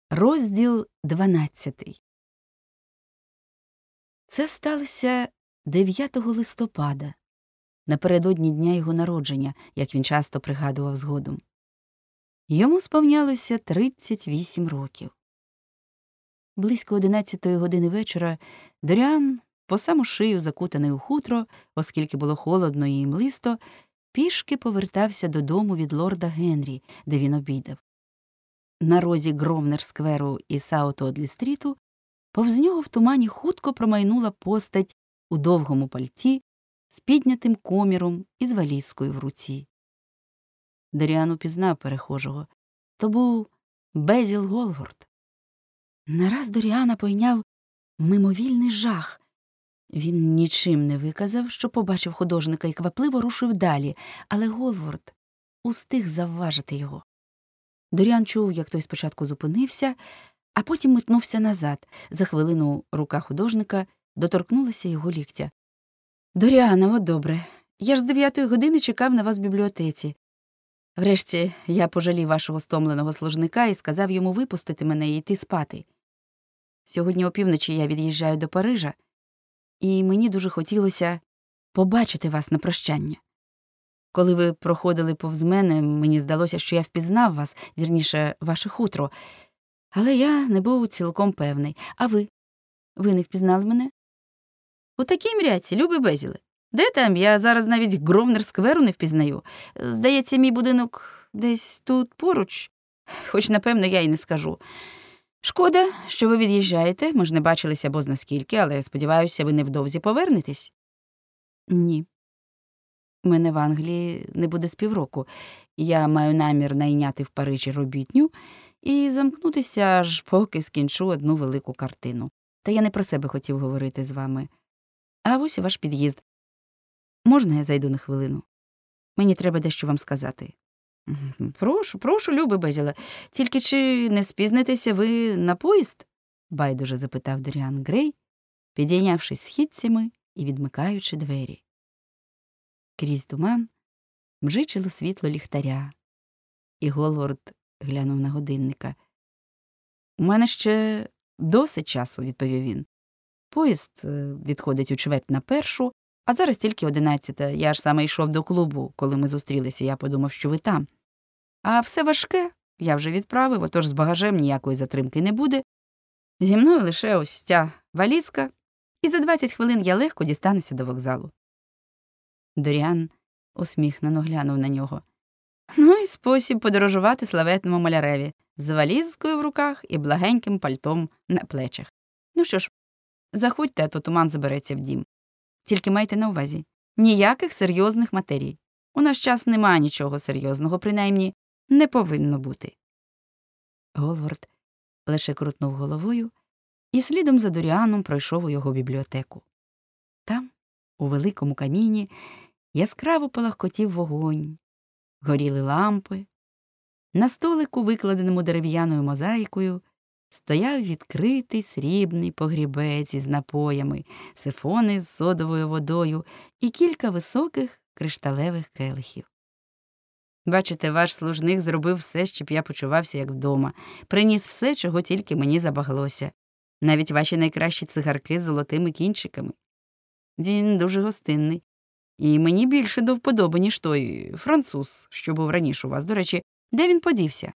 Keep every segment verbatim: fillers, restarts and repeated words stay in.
Розділ дванадцятий. Це сталося дев'ятого листопада, напередодні дня його народження, як він часто пригадував згодом. Йому сповнялося тридцять вісім років. Близько одинадцятої години вечора Доріан, по саму шию закутаний у хутро, оскільки було холодно і млисто, пішки повертався додому від лорда Генрі, де він обідав. На розі Гровнер-скверу і Саут-Одлі-стріту повз нього в тумані хутко промайнула постать у довгому пальті з піднятим коміром і з валізкою в руці. Доріан упізнав перехожого. То був Безіл Голворт. Нараз Доріана пойняв мимовільний жах. Він нічим не виказав, що побачив художника, і квапливо рушив далі, але Голворт устиг завважити його. Доріан чув, як той спочатку зупинився, а потім метнувся назад. За хвилину рука художника доторкнулася його ліктя. «Доріане, от добре. Я ж з дев'ятої години чекав на вас в бібліотеці. Врешті я пожалів вашого стомленого служника і сказав йому випустити мене і йти спати. Сьогодні опівночі я від'їжджаю до Парижа, і мені дуже хотілося побачити вас на прощання. Коли ви проходили повз мене, мені здалося, що я впізнав вас, вірніше, ваше хутро. Але я не був цілком певний. А ви? Ви не впізнали мене?» «У такій мряці, любий Безіле. Де там? Я зараз навіть Гровнер-скверу не впізнаю. Здається, мій будинок десь тут поруч. Хоч, напевно, я й не скажу. Шкода, що ви від'їжджаєте. Ми ж не бачилися бозна скільки, але, сподіваюся, ви невдовзі повернетесь». «Ні. Мене в Англії не буде з півроку. Я маю намір найняти в Парижі робітню і замкнутися, аж поки скінчу одну велику картину. Та я не про себе хотів говорити з вами. А ось і ваш під'їзд. Можна я зайду на хвилину? Мені треба дещо вам сказати». «Прошу, прошу, любий Безіле. Тільки чи не спізнитеся ви на поїзд?» — байдуже запитав Доріан Грей, підійнявшись східцями і відмикаючи двері. Крізь туман мжичило світло ліхтаря, і Голворт глянув на годинника. «У мене ще досить часу», — відповів він. «Поїзд відходить у чверть на першу, а зараз тільки одинадцята. Я ж саме йшов до клубу, коли ми зустрілися, я подумав, що ви там. А все важке я вже відправив, отож з багажем ніякої затримки не буде. Зі мною лише ось ця валізка, і за двадцять хвилин я легко дістануся до вокзалу». Доріан усміхнено глянув на нього. «Ну і спосіб подорожувати славетному маляреві, з валізкою в руках і благеньким пальтом на плечах. Ну що ж, заходьте, а то туман забереться в дім. Тільки майте на увазі, ніяких серйозних матерій. У наш час немає нічого серйозного, принаймні, не повинно бути». Голворт лише крутнув головою і слідом за Доріаном пройшов у його бібліотеку. Там, у великому каміні, яскраво палахкотів вогонь, горіли лампи. На столику, викладеному дерев'яною мозаїкою, стояв відкритий срібний погрібець із напоями, сифони з содовою водою і кілька високих кришталевих келихів. «Бачите, ваш служник зробив все, щоб я почувався як вдома. Приніс все, чого тільки мені забаглося. Навіть ваші найкращі цигарки з золотими кінчиками. Він дуже гостинний. І мені більше до вподоби, ніж той француз, що був раніше у вас. До речі, де він подівся?»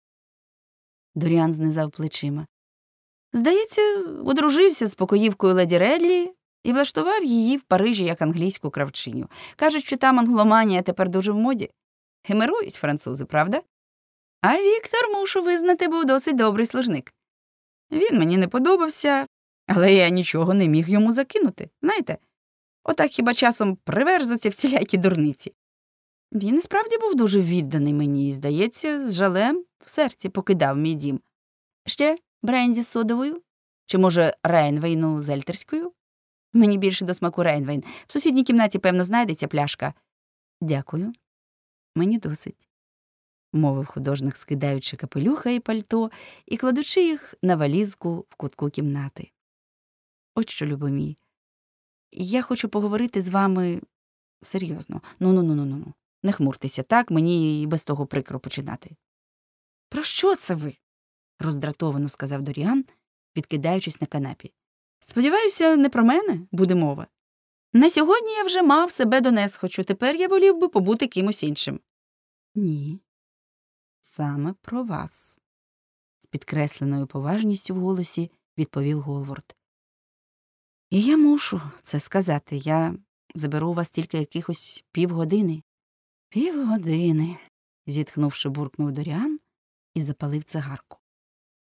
Доріан знизав плечима. «Здається, одружився з покоївкою леді Редлі і влаштував її в Парижі як англійську кравчиню. Кажуть, що там англоманія тепер дуже в моді. Гемерують французи, правда? А Віктор, мушу визнати, був досить добрий служник. Він мені не подобався, але я нічого не міг йому закинути. Знаєте, отак хіба часом приверзуться всілякі дурниці. Він і справді був дуже відданий мені і, здається, з жалем в серці покидав мій дім. Ще бренді з содовою? Чи, може, рейнвейну з ельтерською? Мені більше до смаку рейнвейн. В сусідній кімнаті, певно, знайдеться пляшка». «Дякую. Мені досить», — мовив художник, скидаючи капелюха і пальто і кладучи їх на валізку в кутку кімнати. «От що, любий мій, я хочу поговорити з вами серйозно. Ну-ну-ну-ну-ну. Не хмуртеся так, мені і без того прикро починати». «Про що це ви?» роздратовано сказав Доріан, відкидаючись на канапі. Сподіваюся, не про мене буде мова. На сьогодні я вже мав себе донес, хочу, тепер я волів би побути кимось іншим. Ні, саме про вас, з підкресленою поважністю в голосі відповів Голворд. І я мушу це сказати, я заберу у вас тільки якихось півгодини. Півгодини, зітхнувши, буркнув Доріан і запалив цигарку.